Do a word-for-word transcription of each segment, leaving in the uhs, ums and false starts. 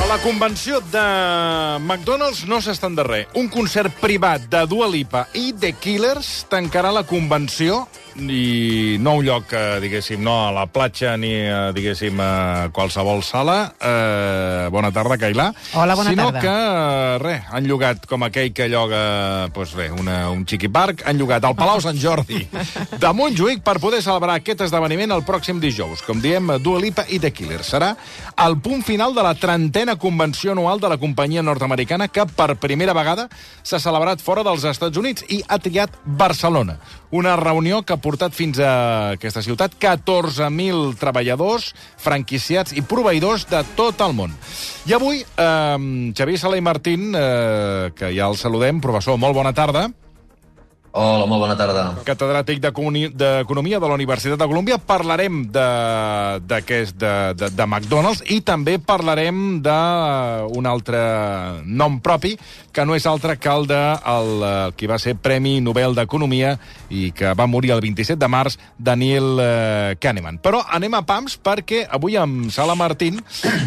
la convenció de McDonald's no s'estan de res. Un concert privat de Dua Lipa i The Killers tancarà la convenció, i no un lloc, eh, diguéssim, no a la platja ni, eh, diguéssim, a qualsevol sala. Eh, bona tarda, Cailà. Hola, bona sinó tarda. Sinó que, eh, res, han llogat, com aquell que lloga, doncs res, una, un xiqui parc, han llogat al Palau Sant Jordi de Montjuïc per poder celebrar aquest esdeveniment el pròxim dijous. Com diem, Dua Lipa i The Killers. Serà el punt final de la trentena convenció anual de la companyia nord-americana que per primera vegada s'ha celebrat fora dels Estats Units i ha triat Barcelona. Una reunió que ha portat fins a aquesta ciutat catorze mil treballadors, franquiciats i proveïdors de tot el món. I avui, eh, Xavier Sala i Martín, eh, que ja el saludem, professor, molt bona tarda. Hola, molt bona tarda. Catedràtic d'Economia de la Universitat de Colúmbia. Parlarem de, d'aquest, de, de, de McDonald's i també parlarem d'un altre nom propi, que no és altre que el de el, el qui va ser Premi Nobel d'Economia i que va morir el vint-i-set de març, Daniel eh, Kahneman. Però anem a pams perquè avui amb Sala Martín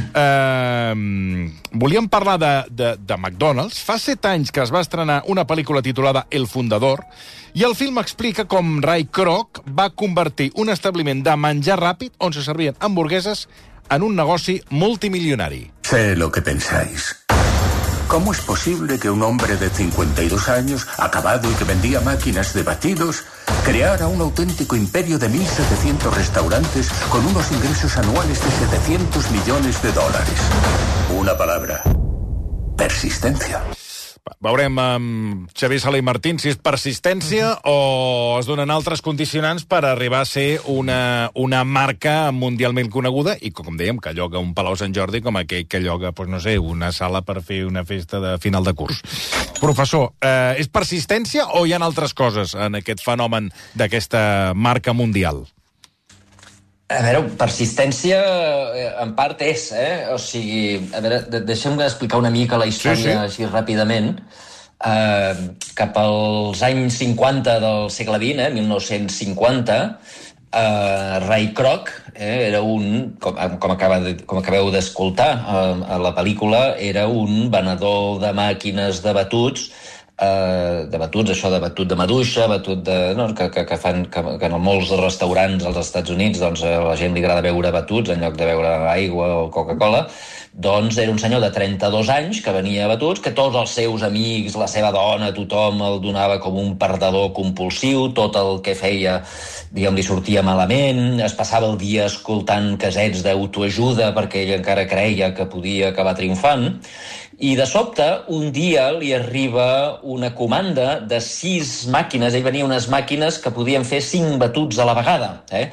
eh, volíem parlar de, de, de McDonald's. Fa set anys que es va estrenar una pel·lícula titulada El Fundador, i el film explica com Ray Kroc va convertir un establiment de menjar ràpid on se servien hamburgueses en un negoci multimilionari. Sé lo que pensáis. ¿Cómo es posible que un hombre de cincuenta y dos años, acabado y que vendía máquinas de batidos, creara un auténtico imperio de mil setecientos restaurantes con unos ingresos anuales de setecientos millones de dólares? Una palabra: persistencia. Veurem amb Xavier Sala i Martín si és persistència o es donen altres condicionants per arribar a ser una, una marca mundialment coneguda i, com dèiem, que lloga un Palau Sant Jordi com aquell que lloga, doncs, no sé, una sala per fer una festa de final de curs. Professor, eh, és persistència o hi ha altres coses en aquest fenomen d'aquesta marca mundial? A veure, persistència en part és, eh? O sigui, a veure, deixem-me explicar una mica la història sí, sí. així ràpidament. Uh, cap als anys cinquanta del segle vint, eh, mil nou-cents cinquanta, uh, Ray Kroc eh, era un, com, com, acaba de, com acabeu d'escoltar uh, a la pel·lícula, era un venedor de màquines de batuts, Uh, de batuts, això de batut de maduixa, batut de, no, que, que, que fan que, que en molts restaurants als Estats Units doncs, a la gent li agrada beure batuts en lloc de beure aigua o Coca-Cola. Doncs era un senyor de trenta-dos anys que venia a batuts, que tots els seus amics, la seva dona, tothom el donava com un perdedor compulsiu, tot el que feia, diguem, li sortia malament, es passava el dia escoltant casets d'autoajuda perquè ell encara creia que podia acabar triomfant. I de sobte, un dia li arriba una comanda de sis màquines. Ell venia unes màquines que podien fer cinc batuts a la vegada. Eh?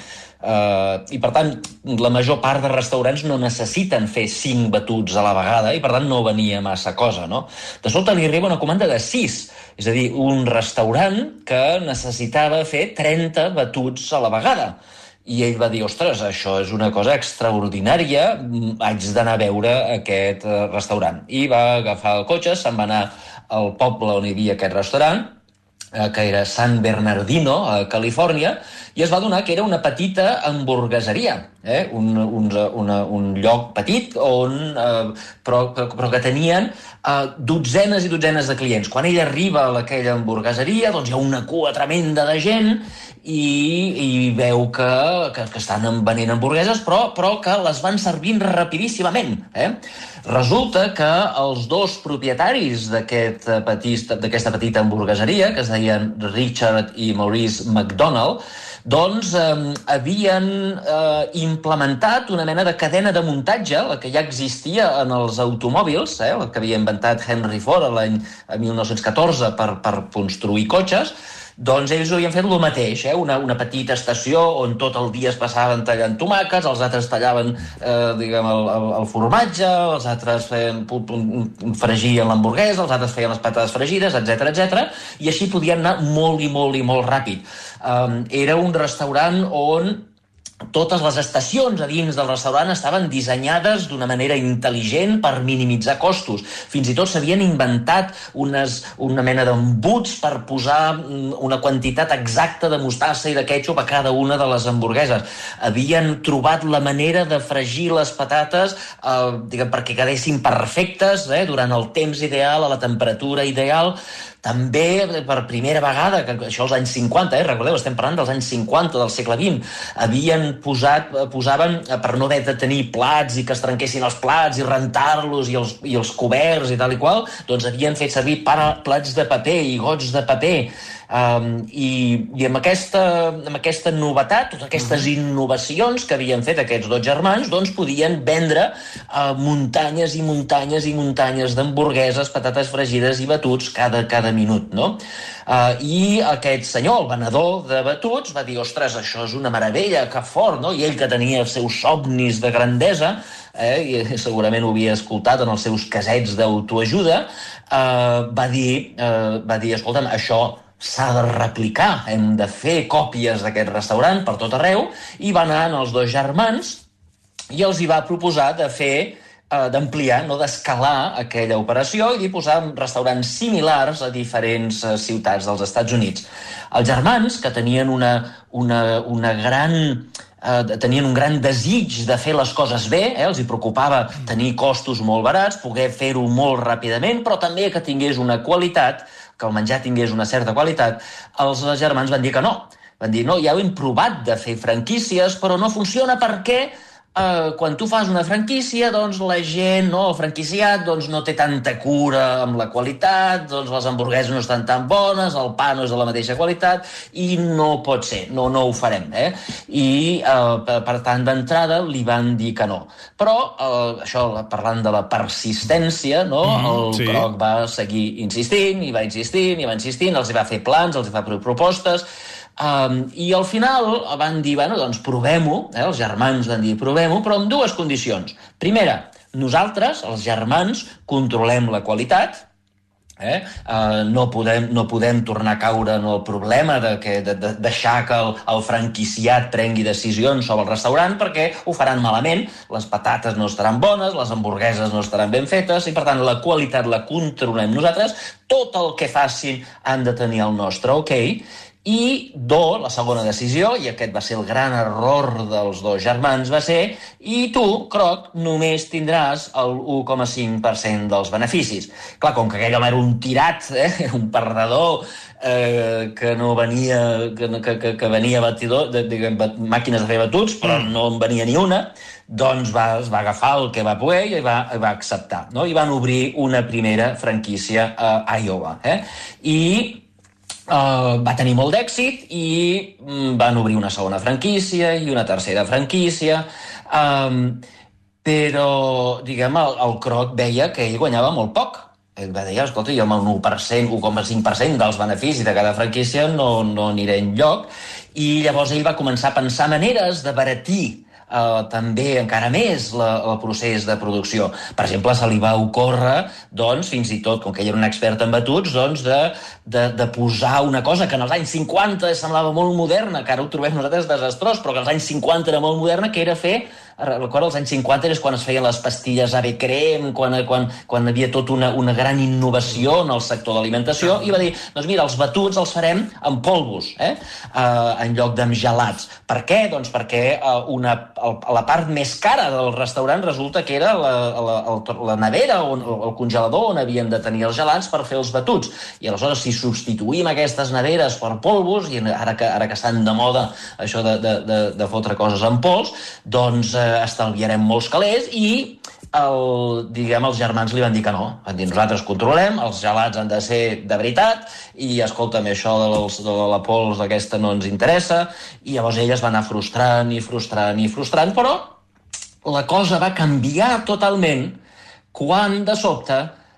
Uh, I, per tant, la major part de restaurants no necessiten fer cinc batuts a la vegada i, per tant, no venia massa cosa, no? De sobte li arriba una comanda de sis. És a dir, un restaurant que necessitava fer trenta batuts a la vegada. I ell va dir, ostres, això és una cosa extraordinària, haig d'anar a veure aquest restaurant. I va agafar el cotxe, se'n va anar al poble on hi havia aquest restaurant, que era San Bernardino, a Califòrnia, i es va adonar que era una petita hamburgueseria, eh? un, un, una, un lloc petit on, eh, però, però que tenien eh, dotzenes i dotzenes de clients. Quan ell arriba a aquella hamburgueseria, doncs hi ha una cua tremenda de gent i, i veu que, que, que estan venent hamburgueses, però, però que les van servint rapidíssimament. Eh? Resulta que els dos propietaris d'aquest petit, d'aquesta petita hamburgueseria, que es deien Richard i Maurice McDonald, doncs eh, havien eh, implementat una mena de cadena de muntatge, la que ja existia en els automòbils, eh, la que havia inventat Henry Ford l'any mil nou-cents catorze per, per construir cotxes. Doncs ells havien fet el mateix, eh? una, una petita estació on tot el dia es passaven tallant tomàquets, els altres tallaven eh, diguem, el, el, el formatge, els altres feien, fregien l'hamburguesa, els altres feien les patates fregides, etcètera, etcètera, i així podien anar molt i molt i molt ràpid. Um, era un restaurant on totes les estacions a dins del restaurant estaven dissenyades d'una manera intel·ligent per minimitzar costos. Fins i tot s'havien inventat unes, una mena d'embuts per posar una quantitat exacta de mostassa i de ketchup a cada una de les hamburgueses. Havien trobat la manera de fregir les patates eh, diguem, perquè quedessin perfectes eh, durant el temps ideal, a la temperatura ideal. També, per primera vegada, que això als anys cinquanta, eh, recordeu, estem parlant dels anys cinquanta del segle vint, havien posat, posaven, per no haver de tenir plats i que es trenquessin els plats i rentar-los i els, i els coberts i tal i qual, doncs havien fet servir plats de paper i gots de paper. Um, i, i amb, aquesta, amb aquesta novetat, totes aquestes innovacions que havien fet aquests dos germans, doncs podien vendre uh, muntanyes i muntanyes i muntanyes d'hamburgueses, patates fregides i batuts cada, cada minut, no? Uh, I aquest senyor, el venedor de batuts, va dir, ostres, això és una meravella, que fort, no? I ell, que tenia els seus somnis de grandesa, eh, i segurament ho havia escoltat en els seus casets d'autoajuda, uh, va dir, uh, va dir, escolta'm, això s'ha de replicar, hem de fer còpies d'aquest restaurant per tot arreu, i va anar als dos germans i els hi va proposar de fer, eh, d'ampliar, no d'escalar aquella operació i de posar restaurants similars a diferents eh, ciutats dels Estats Units. Els germans, que tenien una, una, una gran... Eh, tenien un gran desig de fer les coses bé, eh? Els hi preocupava tenir costos molt barats, poder fer-ho molt ràpidament, però també que tingués una qualitat, que el menjar tingués una certa qualitat. Els germans van dir que no. Van dir, no, ja ho hem provat de fer franquícies, però no funciona perquè eh, quan tu fas una franquícia, doncs la gent, no, el franquiciat, doncs no té tanta cura amb la qualitat, doncs les hamburgueses no estan tan bones, el pa no és de la mateixa qualitat, i no pot ser, no, no ho farem, eh? I, eh, per tant, d'entrada li van dir que no. Però, eh, això, parlant de la persistència, no? Mm, el sí. Kroc va seguir insistint, i va insistint, i va insistint, els hi va fer plans, els hi va fer propostes, Um, i al final van dir, bueno, doncs provem-ho, eh? Els germans van dir, provem-ho, però amb dues condicions. Primera, nosaltres, els germans, controlem la qualitat, eh? Uh, no, podem, no podem tornar a caure en el problema de, que, de, de deixar que el, el franquiciat prengui decisions sobre el restaurant, perquè ho faran malament, les patates no estaran bones, les hamburgueses no estaran ben fetes, i per tant la qualitat la controlem nosaltres, tot el que facin han de tenir el nostre ok. I, do, la segona decisió, i aquest va ser el gran error dels dos germans, va ser, i tu, Kroc, només tindràs el u coma cinc per cent dels beneficis. Clar, com que aquell home era un tirat, eh, un perdedor, eh, que no venia, que, que, que venia batidor, de, de, de, màquines de fer batuts, però no en venia ni una, doncs va, es va agafar el que va poder i va, va acceptar, no? I van obrir una primera franquícia a Iowa, eh? I Uh, va tenir molt d'èxit i um, van obrir una segona franquícia i una tercera franquícia, um, però, diguem, el, el Kroc veia que ell guanyava molt poc. Ell va dir, escolta, jo amb el u per cent, u coma cinc per cent dels beneficis de cada franquícia no, no aniré enlloc, i llavors ell va començar a pensar maneres de baratir Uh, també encara més la, el procés de producció. Per exemple, se li va ocórrer, doncs, fins i tot, com que ell era un expert en batuts, doncs, de, de, de posar una cosa que en els anys cinquanta semblava molt moderna, que ara ho trobem nosaltres desastrós, però que als anys cinquanta era molt moderna, que era fer, recordo, als anys cinquanta és quan es feien les pastilles Ave Creme, quan, quan, quan hi havia tota una, una gran innovació en el sector d'alimentació, i va dir, doncs mira, els batuts els farem amb polvos, eh? Uh, en lloc d'amb gelats. Per què? Doncs perquè uh, una, el, la part més cara del restaurant resulta que era la, la, la, la nevera o el congelador on havien de tenir els gelats per fer els batuts. I aleshores, si substituïm aquestes neveres per polvos, i ara que, ara que estan de moda això de, de, de, de fotre coses en pols, doncs eh, estalviarem molts calés, i el, diguem, els germans li van dir que no. Van dir, nosaltres controlem, els gelats han de ser de veritat, i escolta'm, això de, els, de la pols aquesta no ens interessa, i llavors ell es va anar frustrant i frustrant i frustrant, però la cosa va canviar totalment quan, de sobte,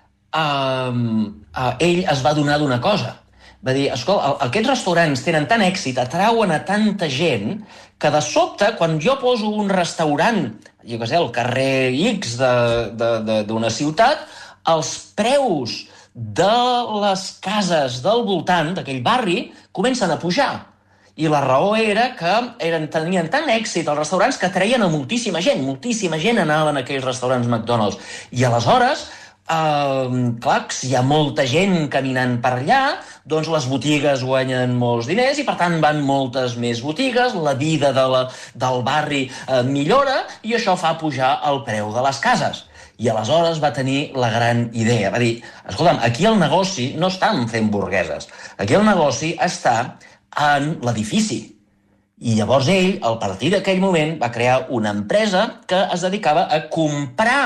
eh, eh, ell es va adonar d'una cosa. Va dir, escolta, aquests restaurants tenen tant èxit, atrauen a tanta gent, que de sobte, quan jo poso un restaurant, jo què sé, al carrer X d'una ciutat, els preus de les cases del voltant d'aquell barri comencen a pujar. I la raó era que eren, tenien tant èxit els restaurants que treien a moltíssima gent. Moltíssima gent anava en aquells restaurants McDonald's. I aleshores, eh, clar, si hi ha molta gent caminant per allà, doncs les botigues guanyen molts diners i, per tant, van moltes més botigues, la vida de la, del barri eh, millora i això fa pujar el preu de les cases. I aleshores va tenir la gran idea. Va dir, escolta'm, aquí el negoci no està en fer hamburgueses. Aquí el negoci està en l'edifici. I llavors ell, a partir d'aquell moment, va crear una empresa que es dedicava a comprar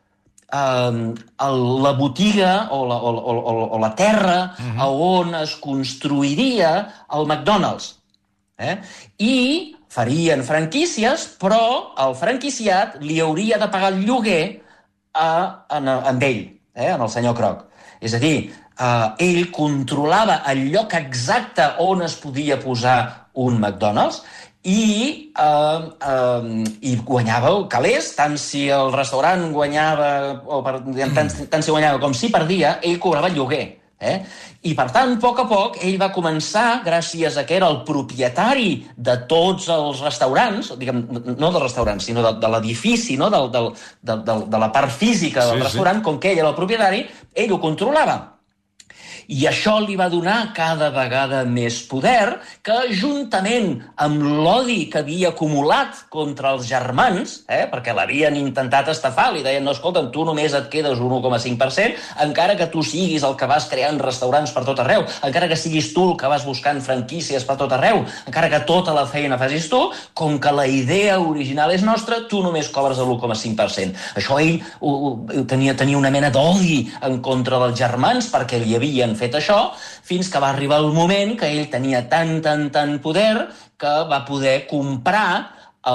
eh, la botiga o la, o, o, o la terra uh-huh. on es construiria el McDonald's. Eh? I farien franquícies, però el franquiciat li hauria de pagar el lloguer a, a, a ell, eh? en el senyor Kroc. És a dir, Uh, ell controlava el lloc exacte on es podia posar un McDonald's i, uh, uh, i guanyava calés, tant si el restaurant guanyava, o per, tant, tant si guanyava com si perdia, ell cobrava el lloguer. Eh? I, per tant, a poc a poc, ell va començar, gràcies a que era el propietari de tots els restaurants, diguem, no dels restaurants, sinó de, de l'edifici, no? del, del, de, de, de la part física del sí, restaurant, sí. Com que ell era el propietari, ell ho controlava. I això li va donar cada vegada més poder que, juntament amb l'odi que havia acumulat contra els germans, eh, perquè l'havien intentat estafar, li deien, no, escolta'm, tu només et quedes un u coma cinc per cent, encara que tu siguis el que vas creant restaurants per tot arreu, encara que siguis tu el que vas buscant franquícies per tot arreu, encara que tota la feina facis tu, com que la idea original és nostra, tu només cobres l'u coma cinc per cent. Això ell ho, ho, tenia, tenia una mena d'odi en contra dels germans perquè li havien fet això, fins que va arribar el moment que ell tenia tant, tant, tant poder que va poder comprar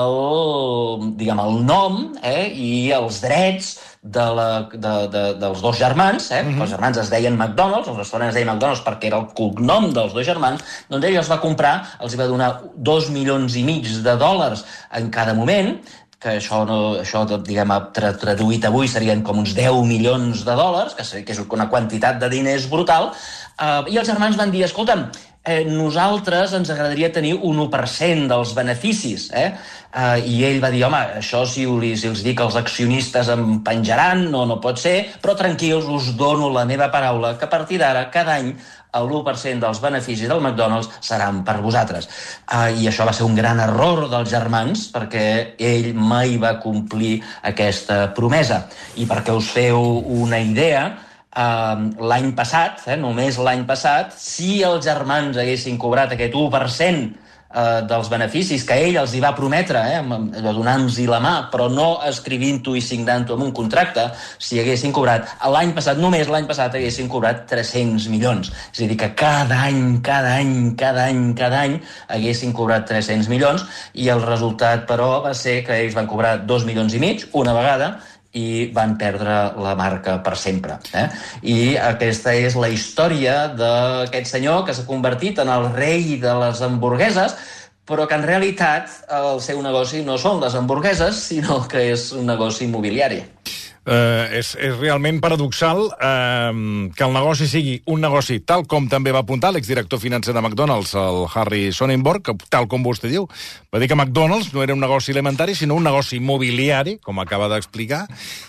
el, diguem, el nom eh, i els drets de la, de, de, dels dos germans, eh? Mm-hmm. Els germans es deien McDonald's, els restaurants es deien McDonald's perquè era el cognom dels dos germans, doncs ell els va comprar, els va donar dos milions i mig de dòlars en cada moment, que això, no, això diguem, tra traduït avui serien com uns deu milions de dòlars, que, que és una quantitat de diners brutal, eh, i els germans van dir, escolta'm, eh, nosaltres ens agradaria tenir un u per cent dels beneficis, eh? Eh, i ell va dir, home, això si us, si els dic els accionistes em penjaran, no, no pot ser, però tranquils, us dono la meva paraula, que a partir d'ara, cada any, l'u per cent dels beneficis del McDonald's seran per vosaltres. Uh, I això va ser un gran error dels germans, perquè ell mai va complir aquesta promesa. I perquè us feu una idea, uh, l'any passat, eh, només l'any passat, si els germans haguessin cobrat aquest u per cent Uh, dels beneficis que ell els hi va prometre, eh, donant-los-hi la mà, però no escrivint-ho i signant-ho en un contracte, si haguessin cobrat, l'any passat, només l'any passat, haguessin cobrat tres-cents milions. És a dir, que cada any, cada any, cada any, cada any haguessin cobrat tres-cents milions, i el resultat, però, va ser que ells van cobrar dos milions i mig, una vegada, i van perdre la marca per sempre. Eh? I aquesta és la història d'aquest senyor que s'ha convertit en el rei de les hamburgueses, però que en realitat el seu negoci no són les hamburgueses, sinó que és un negoci immobiliari. Uh, és, és realment paradoxal uh, que el negoci sigui un negoci tal com també va apuntar l'exdirector financer de McDonald's, el Harry Sonnenborg, que, tal com vostè diu, va dir que McDonald's no era un negoci alimentari, sinó un negoci immobiliari, com acaba d'explicar,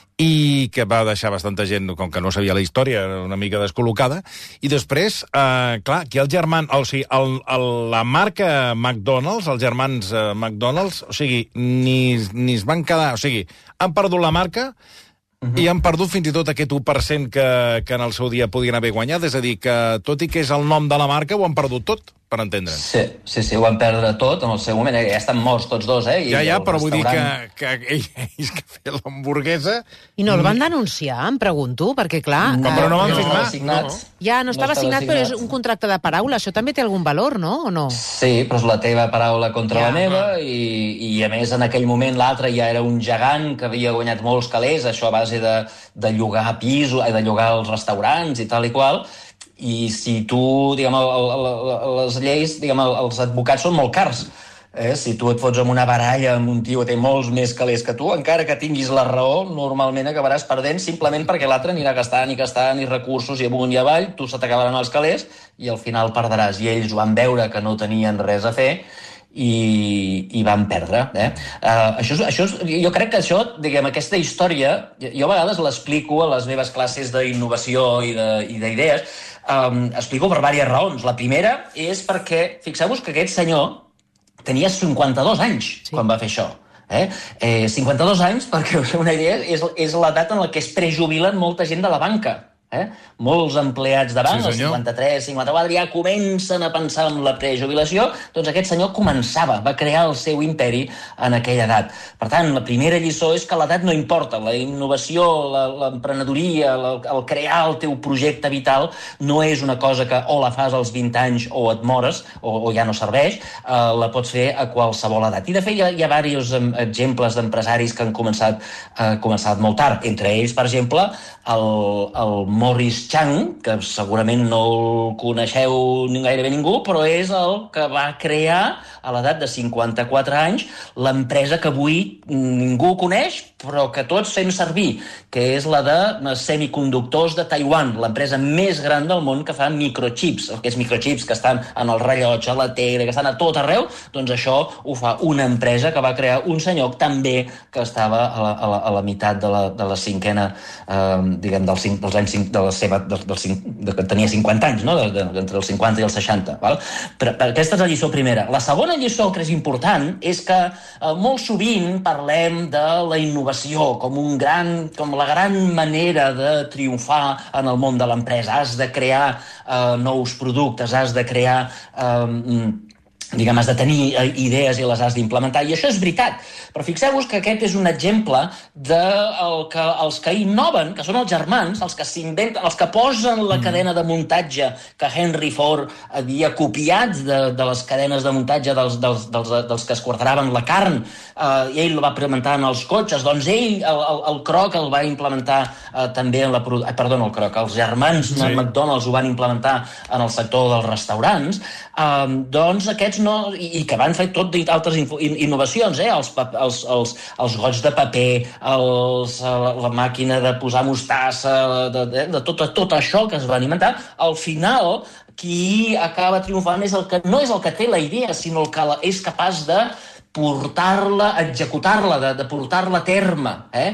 i que va deixar bastanta gent, com que no sabia la història, una mica descol·locada. I després, eh, clar, aquí el germà... O sigui, el, el, la marca McDonald's, els germans eh, McDonald's, o sigui, ni, ni es van quedar... O sigui, han perdut la marca... Uh-huh. I han perdut fins i tot aquest u per cent que, que en el seu dia podien haver guanyat. És a dir, que tot i que és el nom de la marca, ho han perdut tot, per entendre'ns. Sí, sí, sí, ho van perdre tot en el seu moment. Ja estan morts tots dos, eh? I ja, ja, però vull dir que, que ells que feien l'hamburguesa... I no el van denunciar, em pregunto, perquè, clar... No, però no van no firmar. Signat. No, no. Ja, no estava, no estava signat, signat, però és un contracte de paraula. Això també té algun valor, no? O no? Sí, però és la teva paraula contra ja, la meva, i, i a més en aquell moment l'altre ja era un gegant que havia guanyat molts calés, això a base de, de llogar pisos, de llogar els restaurants i tal i qual, i si tu, diguem, el, el, el, les lleis, diguem, els advocats són molt cars, Eh? Si tu et fots amb una baralla amb un tio que té molts més calés que tu, encara que tinguis la raó, normalment acabaràs perdent simplement perquè l'altre anirà gastant i gastant i recursos i amunt i avall, tu se t'acabaran els calés i al final perdràs. I ells van veure que no tenien res a fer i, i van perdre. Eh? Uh, això, això, jo crec que això, diguem, aquesta història, jo a vegades l'explico a les meves classes d'innovació i d'idees, um, explico per diverses raons. La primera és perquè, fixeu-vos que aquest senyor tenia cinquanta-dos anys sí. quan va fer això. Eh? Eh, cinquanta-dos anys, perquè us feu una idea, és, és l'edat en la que es prejubilen molta gent de la banca. Eh? Molts empleats de banc, sí, cinquanta-tres, cinquanta-quatre, ja comencen a pensar en la prejubilació, doncs aquest senyor començava, va crear el seu imperi en aquella edat. Per tant, la primera lliçó és que l'edat no importa, la innovació, l'emprenedoria, el, el crear el teu projecte vital no és una cosa que o la fas als vint anys o et mores, o, o ja no serveix, eh, la pots fer a qualsevol edat. I de fet hi ha, hi ha diversos exemples d'empresaris que han començat, eh, començat molt tard, entre ells, per exemple, el, el Morris Chang, que segurament no el coneixeu gairebé ningú, però és el que va crear a l'edat de cinquanta-quatre anys l'empresa que avui ningú coneix, però que tots fem servir, que és la de semiconductors de Taiwan, l'empresa més gran del món que fa microchips, aquests microchips que estan en el rellotge, a la tele, que estan a tot arreu, doncs això ho fa una empresa que va crear un senyor també que estava a la, a la, a la meitat de la, de la cinquena, eh, diguem, dels, dels anys de la seva, del, del, de, que tenia cinquanta anys, no? de, de, entre els cinquanta i els seixanta. Val? Però, però aquesta és la lliçó primera. La segona lliçó que és important és que eh, molt sovint parlem de la innovació com un gran, com la gran manera de triomfar en el món de l'empresa. Has de crear eh, nous productes, has de crear... Eh, diguem, has de tenir idees i les has d'implementar, i això és veritat, però fixeu-vos que aquest és un exemple de el que, els que innoven, que són els germans, els que s'inventen, els que posen la cadena de muntatge que Henry Ford havia copiat de, de les cadenes de muntatge dels, dels, dels, dels que es quarteraven la carn, eh, i ell el va implementar en els cotxes, doncs ell, el, el, el Kroc el va implementar eh, també en la... Eh, perdó, el Kroc, els germans sí. McDonald's ho van implementar en el sector dels restaurants, eh, doncs aquests no, i que van fer tot d'altres innovacions, eh? els, els, els, els gots de paper, els, la, la màquina de posar mostassa, de, de, de tot, tot això que es van inventar, al final qui acaba triomfant és el que no és el que té la idea, sinó el que és capaç de portar-la, executar-la, de, de portar-la a terme. Eh?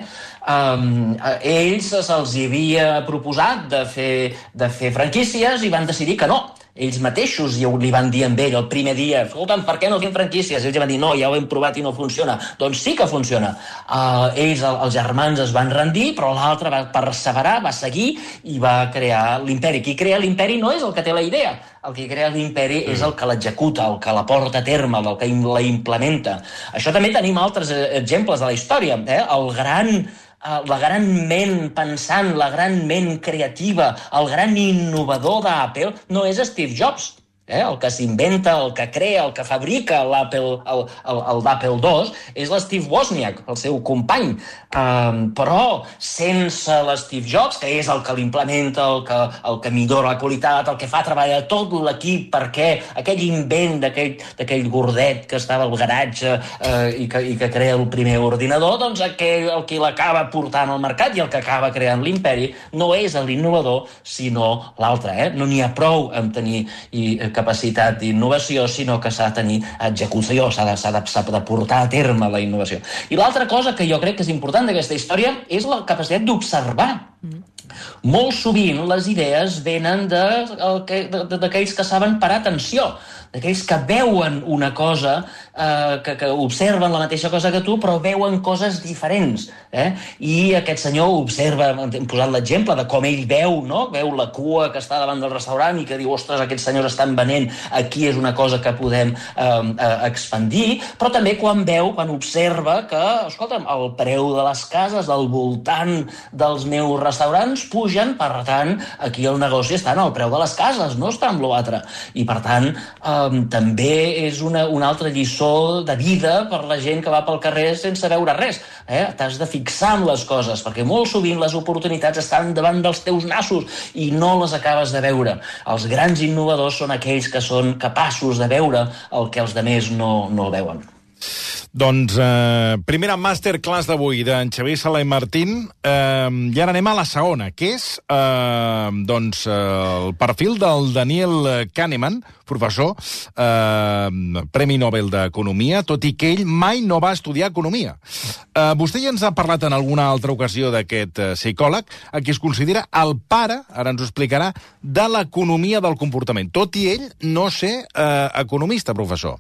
Um, ells se'ls havia proposat de fer, de fer franquícies i van decidir que no. Ells mateixos ja li van dir amb ell el primer dia, escolta'm, per què no fem franquícies? I ells van dir, no, ja ho hem provat i no funciona. Doncs sí que funciona. Uh, ells, el, els germans, es van rendir, però l'altre va perseverar, va seguir i va crear l'imperi. Qui crea l'imperi no és el que té la idea. El que crea l'imperi mm. és el que l'executa, el que la porta a terme, el que la implementa. Això també tenim altres exemples de la història. Eh? El gran... la gran ment pensant, la gran ment creativa, el gran innovador d'Apple no és Steve Jobs. Eh? El que s'inventa, el que crea, el que fabrica l'Apple, el, el, el d'Apple dos és l'Steve Wozniak, el seu company. Um, però sense l'Steve Jobs, que és el que l'implementa, el que, el que millora la qualitat, el que fa treballar tot l'equip perquè aquell invent d'aquell gordet que estava al garatge eh, i, que, i que crea el primer ordinador, doncs aquell, el que l'acaba portant al mercat i el que acaba creant l'imperi no és l'innovador, sinó l'altre. Eh? No n'hi ha prou amb tenir i, capacitat d'innovació, sinó que s'ha de tenir execució, s'ha de, s'ha de, s'ha de portar a terme la innovació. I l'altra cosa que jo crec que és important d'aquesta història és la capacitat d'observar. Mm. Molt sovint les idees venen d'aquells que saben parar atenció, d'aquells que veuen una cosa, eh, que, que observen la mateixa cosa que tu, però veuen coses diferents. Eh? I aquest senyor observa, hem posat l'exemple de com ell veu, no? Veu la cua que està davant del restaurant i que diu, ostres, aquests senyors estan venent, aquí és una cosa que podem eh, expandir, però també quan veu, quan observa que, escolta'm, el preu de les cases al voltant dels meus restaurants pugen, per tant, aquí el negoci està en el preu de les cases, no està en l'altre. I, per tant, eh, eh, també és una, una altra lliçó de vida per la gent que va pel carrer sense veure res. Eh? T'has de fixar en les coses, perquè molt sovint les oportunitats estan davant dels teus nassos i no les acabes de veure. Els grans innovadors són aquells que són capaços de veure el que els altres no, no veuen. Doncs, eh, primera masterclass d'avui d'en Xavier Sala i Martín, eh, i ara anem a la segona, que és eh, doncs, eh, el perfil del Daniel Kahneman, professor, eh, Premi Nobel d'Economia, tot i que ell mai no va estudiar Economia. Eh, vostè ja ens ha parlat en alguna altra ocasió d'aquest eh, psicòleg, a qui es considera el pare, ara ens ho explicarà, de l'economia del comportament, tot i ell no ser eh, economista, professor.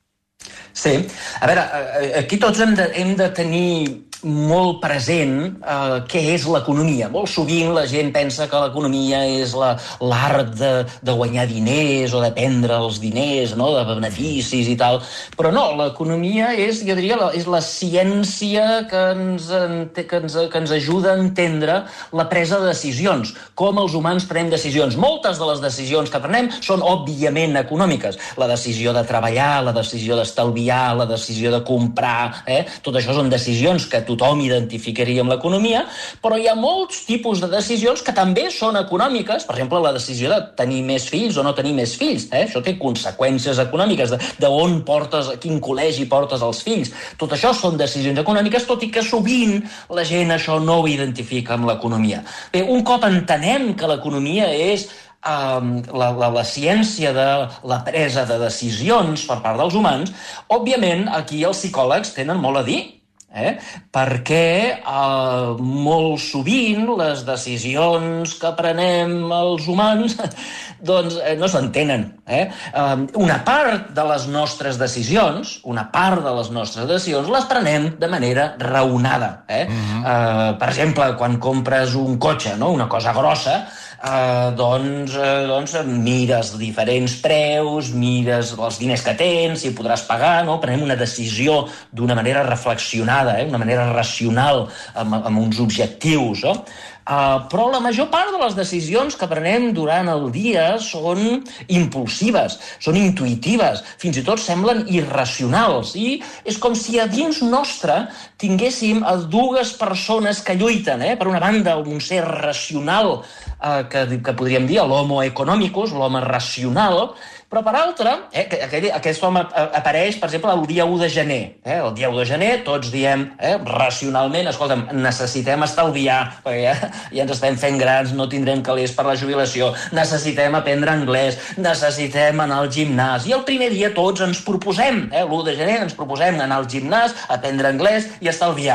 Sí. A veure, aquí tots hem de, hem de tenir molt present eh, què és l'economia. Molt sovint la gent pensa que l'economia és la, l'art de, de guanyar diners o de prendre els diners, no? De beneficis i tal, però no, l'economia és, jo diria, la, és la ciència que ens, que, ens, que ens ajuda a entendre la presa de decisions, com els humans prenem decisions. Moltes de les decisions que prenem són òbviament econòmiques. La decisió de treballar, la decisió d'estalviar, la decisió de comprar, eh? Tot això són decisions que tothom identificaria amb l'economia, però hi ha molts tipus de decisions que també són econòmiques. Per exemple, la decisió de tenir més fills o no tenir més fills. Eh? Això té conseqüències econòmiques, de, de on portes, a quin col·legi portes els fills. Tot això són decisions econòmiques, tot i que sovint la gent això no ho identifica amb l'economia. Bé, un cop entenem que l'economia és Um, la, la, la ciència de la presa de decisions per part dels humans, òbviament aquí els psicòlegs tenen molt a dir, eh? perquè uh, molt sovint les decisions que prenem els humans doncs eh, no s'entenen. Eh? Um, una part de les nostres decisions, una part de les nostres decisions les prenem de manera raonada. Eh? Uh-huh. uh, per exemple, quan compres un cotxe, no? Una cosa grossa, Uh, doncs, uh, doncs mires diferents preus, mires els diners que tens, si podràs pagar, no? Prenem una decisió d'una manera reflexionada, eh? Una manera racional, amb, amb uns objectius, no? Uh, però la major part de les decisions que prenem durant el dia són impulsives, són intuïtives, fins i tot semblen irracionals, i és com si a dins nostre tinguéssim a dues persones que lluiten, eh? Per una banda, un ser racional, uh, que, que podríem dir l'homo economicus, l'home racional, però per altra, eh, aquell, aquest home apareix, per exemple, el dia u de gener. Eh? El dia u de gener tots diem eh, racionalment, escolta'm, necessitem estalviar, perquè ja, ja ens estem fent grans, no tindrem calés per la jubilació, necessitem aprendre anglès, necessitem anar al gimnàs. I el primer dia tots ens proposem, eh, l'u de gener ens proposem anar al gimnàs, aprendre anglès i estalviar.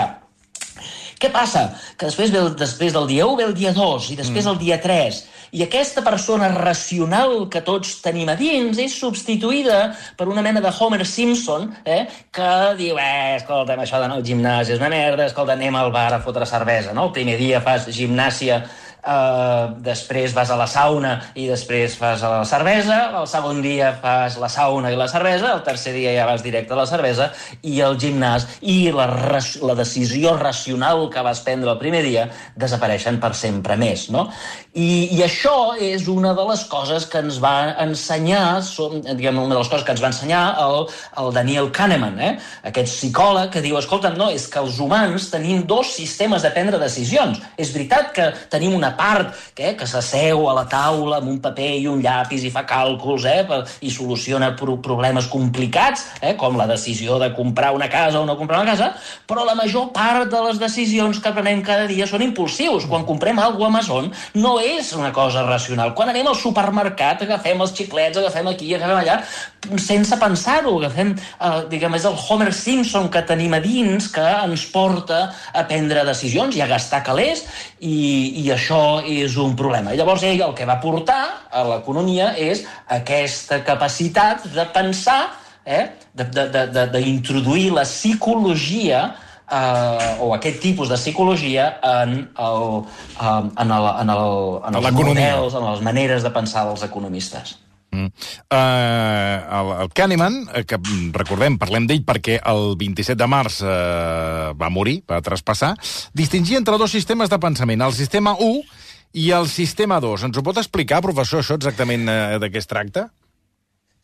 Què passa? Que després, ve el, després del dia u ve el dia dos i després mm. el dia tres. I aquesta persona racional que tots tenim a dins és substituïda per una mena de Homer Simpson, eh, que diu, eh, escolta'm, això d'anar al gimnàs és una merda, escolta, anem al bar a fotre cervesa, no? El primer dia fas gimnàsia, Uh, després vas a la sauna i després fas a la cervesa, el segon dia fas la sauna i la cervesa, el tercer dia ja vas directe a la cervesa i al gimnàs, i la, la decisió racional que vas prendre el primer dia desapareixen per sempre més, no? I, i això és una de les coses que ens va ensenyar, som, diguem, una de les coses que ens va ensenyar el, el Daniel Kahneman, eh? Aquest psicòleg que diu, escolta, no, és que els humans tenim dos sistemes de prendre decisions. És veritat que tenim una part que, que s'asseu a la taula amb un paper i un llapis i fa càlculs, eh, i soluciona pro problemes complicats, eh, com la decisió de comprar una casa o no comprar una casa, però la major part de les decisions que prenem cada dia són impulsius. Quan comprem alguna cosa a Amazon no és una cosa racional. Quan anem al supermercat agafem els xiclets, agafem aquí, agafem allà, sense pensar-ho, agafem, eh, diguem, és el Homer Simpson que tenim a dins que ens porta a prendre decisions i a gastar calés, i, i això és un problema. I llavors ell el que va portar a l'economia és aquesta capacitat de pensar, eh, d'introduir la psicologia, Uh, o aquest tipus de psicologia en, el, um, en, el, en, el, en els models, en les maneres de pensar dels economistes. Mm. Uh, el, el Kahneman, que recordem, parlem d'ell perquè el vint-i-set de març uh, va morir, va traspassar, distingia entre dos sistemes de pensament, el sistema u i el sistema dos. Ens ho pot explicar, professor, això exactament uh, de què es tracta?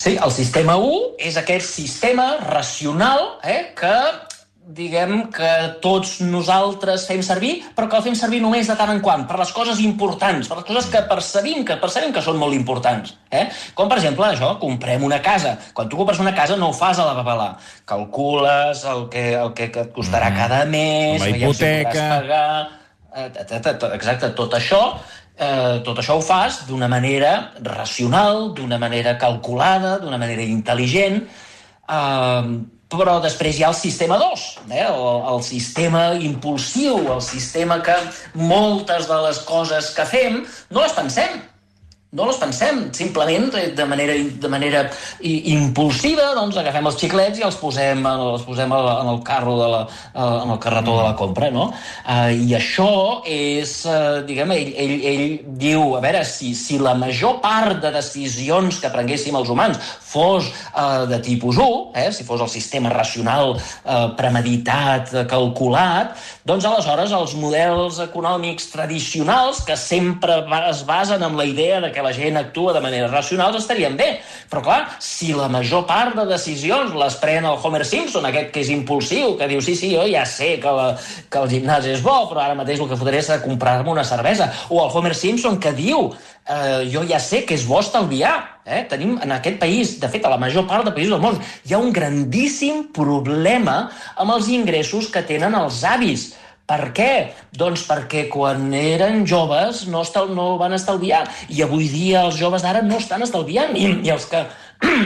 Sí, el sistema u és aquest sistema racional eh, que, diguem, que tots nosaltres fem servir, però que el fem servir només de tant en quant, per les coses importants, per les coses que percebim que percebim que són molt importants. Eh? Com, per exemple, això, comprem una casa. Quan tu compres una casa no ho fas a la babalà. Calcules el que, el que et costarà cada mes, la hipoteca... pagar... Exacte, tot això, eh, tot això ho fas d'una manera racional, d'una manera calculada, d'una manera intel·ligent, eh, però després hi ha el sistema dos, eh, el, el sistema impulsiu, el sistema que moltes de les coses que fem no les pensem. No les pensem, simplement de manera, de manera impulsiva, doncs agafem els xiclets i els posem, els posem en el carro de la, en el carretó de la compra, no? Uh, I això és, uh, diguem, ell, ell, ell diu, a veure, si, si la major part de decisions que prenguéssim els humans fos uh, de tipus u, eh, si fos el sistema racional uh, premeditat, calculat, doncs aleshores els models econòmics tradicionals que sempre es basen en la idea de que la gent actua de manera racional estarien bé. Però clar, si la major part de decisions les pren el Homer Simpson, aquest que és impulsiu, que diu, sí, sí, jo ja sé que, la, que el gimnàs és bo, però ara mateix el que fotré és comprar-me una cervesa. O el Homer Simpson que diu, eh, jo ja sé que és bo estalviar. Eh? Tenim en aquest país, de fet, a la major part de països del món, hi ha un grandíssim problema amb els ingressos que tenen els avis. Per què? Doncs perquè quan eren joves no, estal, no van estalviar i avui dia els joves d'ara no estan estalviant i, i els que...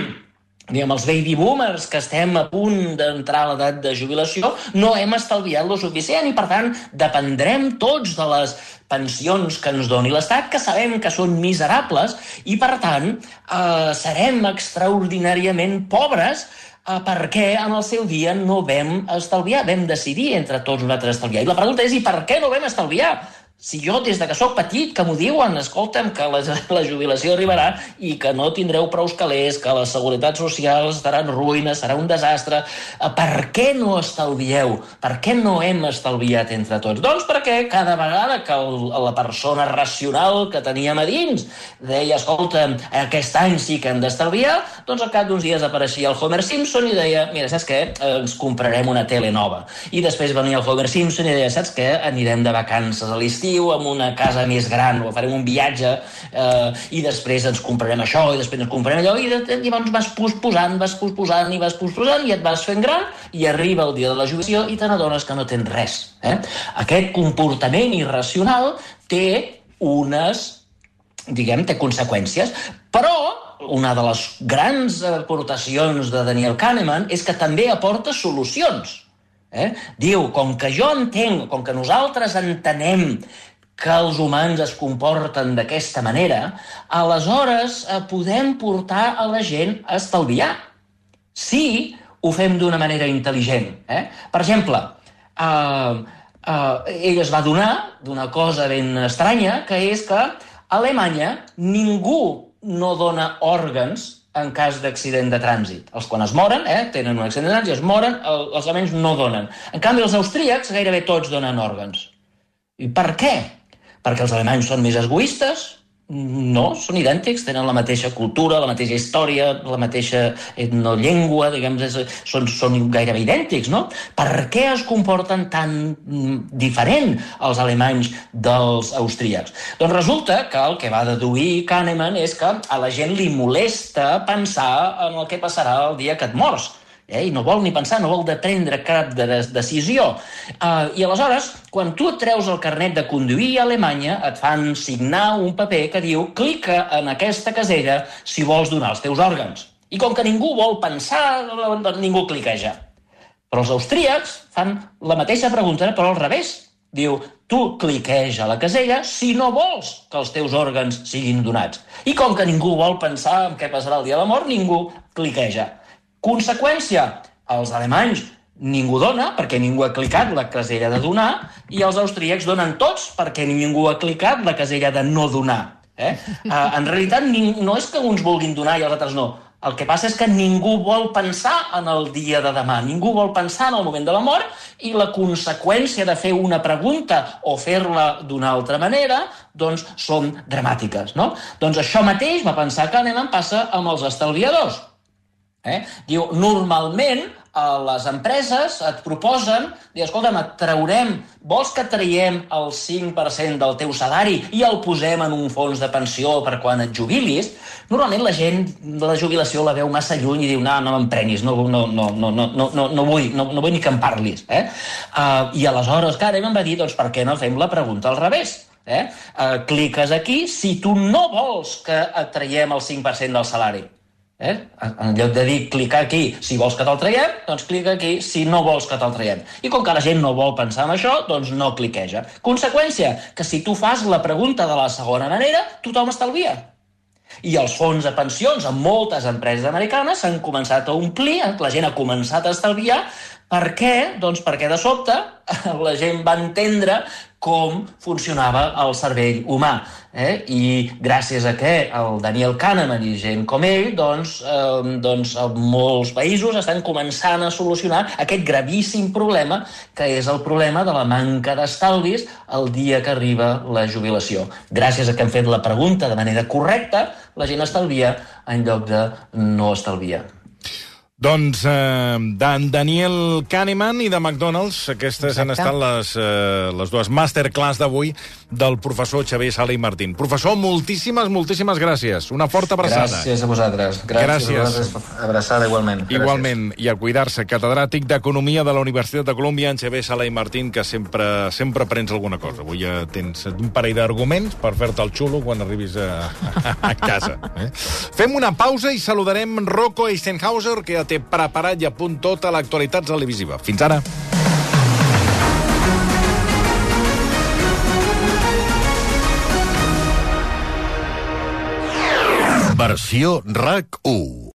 diguem, els baby boomers que estem a punt d'entrar a l'edat de jubilació no hem estalviat lo suficient i per tant dependrem tots de les pensions que ens doni l'Estat, que sabem que són miserables i per tant eh, serem extraordinàriament pobres perquè en el seu dia no vam estalviar, vam decidir entre tots nosaltres estalviar. I la pregunta és, i per què no vam estalviar? Si jo, des de que sóc petit, que m'ho diuen, escolta'm, que la, la jubilació arribarà i que no tindreu prous calés, que la seguretat social estarà en ruïna, serà un desastre, per què no estalvieu? Per què no hem estalviat entre tots? Doncs perquè cada vegada que el, la persona racional que teníem a dins deia, escolta'm, aquest any sí que hem d'estalviar, doncs al cap d'uns dies apareixia el Homer Simpson i deia, mira, saps què? Ens comprarem una tele nova. I després venia el Homer Simpson i deia, saps què? Anirem de vacances a l'estiu amb una casa més gran, o farem un viatge eh, i després ens comprarem això i després ens comprarem allò i, de, i llavors vas posposant, vas posposant i vas posposant i et vas fent gran i arriba el dia de la jubilació i te n'adones que no tens res. Eh? Aquest comportament irracional té unes, diguem, té conseqüències, però una de les grans aportacions de Daniel Kahneman és que també aporta solucions. Eh? Diu, com que jo entenc, com que nosaltres entenem que els humans es comporten d'aquesta manera, aleshores eh, podem portar a la gent a estalviar. Si ho fem d'una manera intel·ligent. Eh? Per exemple, eh, eh, ell es va donar d'una cosa ben estranya, que és que a Alemanya ningú no dona òrgans en cas d'accident de trànsit. Els quan es moren, eh, tenen un accident de trànsit, es moren, els alemanys no donen. En canvi, els austríacs gairebé tots donen òrgans. I per què? Perquè els alemanys són més egoistes? No, són idèntics, tenen la mateixa cultura, la mateixa història, la mateixa no, llengua, diguem, són, són gairebé idèntics, no? Per què es comporten tan diferent els alemanys dels austríacs? Doncs resulta que el que va deduir Kahneman és que a la gent li molesta pensar en el que passarà el dia que et mors. Eh? I no vol ni pensar, no vol de prendre cap de decisió. Uh, I aleshores, quan tu et treus el carnet de conduir a Alemanya, et fan signar un paper que diu clica en aquesta casella si vols donar els teus òrgans. I com que ningú vol pensar, ningú cliqueja. Però els austríacs fan la mateixa pregunta, però al revés. Diu, tu cliqueja la casella si no vols que els teus òrgans siguin donats. I com que ningú vol pensar en què passarà el dia de la mort, ningú cliqueja. Conseqüència, els alemanys ningú dona perquè ningú ha clicat la casella de donar i els austríacs donen tots perquè ningú ha clicat la casella de no donar. Eh? Uh, en realitat no és que uns vulguin donar i els altres no. El que passa és que ningú vol pensar en el dia de demà, ningú vol pensar en el moment de la mort, i la conseqüència de fer una pregunta o fer-la d'una altra manera, doncs són dramàtiques, no? Doncs això mateix va pensar Kahneman passa amb els estalviadors. Eh? Diu, normalment les empreses et proposen, dir, escolta'm, et traurem, vols que traiem el cinc per cent del teu salari i el posem en un fons de pensió per quan et jubilis? Normalment la gent de la jubilació la veu massa lluny i diu, no, no m'emprenyis, no, no, no, no, no, no, no, vull, no, no vull ni que em parlis. Eh? Uh, I aleshores Kahneman va dir, doncs per què no fem la pregunta al revés? Eh? Uh, cliques aquí si tu no vols que et traiem el cinc per cent del salari. Eh? En lloc de dir clicar aquí si vols que te'l traiem, doncs clica aquí si no vols que te'l traiem. I com que la gent no vol pensar en això, doncs no cliqueja. Conseqüència, que si tu fas la pregunta de la segona manera, tothom estalvia. I els fons de pensions en moltes empreses americanes s'han començat a omplir, la gent ha començat a estalviar. Per què? Doncs perquè de sobte la gent va entendre com funcionava el cervell humà. Eh? I gràcies a què el Daniel Kahneman i gent com ell, doncs, eh, doncs molts països estan començant a solucionar aquest gravíssim problema que és el problema de la manca d'estalvis el dia que arriba la jubilació. Gràcies a que hem fet la pregunta de manera correcta, la gent estalvia en lloc de no estalviar. Doncs eh, d'en Daniel Kahneman i de McDonald's, aquestes Exacte. han estat les, eh, les dues masterclass d'avui del professor Xavier Sala i Martín. Professor, moltíssimes, moltíssimes gràcies. Una forta abraçada. Gràcies a vosaltres. Gràcies, gràcies. a vosaltres. Abraçada igualment. Gràcies. Igualment, i a cuidar-se. Catedràtic d'Economia de la Universitat de Colúmbia, en Xavier Sala i Martín, que sempre, sempre prens alguna cosa. Avui ja tens un parell d'arguments per fer-te el xulo quan arribis a, a casa. Eh? Fem una pausa i saludarem Rocco Eisenhauser, que té preparat i a punt tota l'actualitat televisiva. Fins ara. Versió RAC u.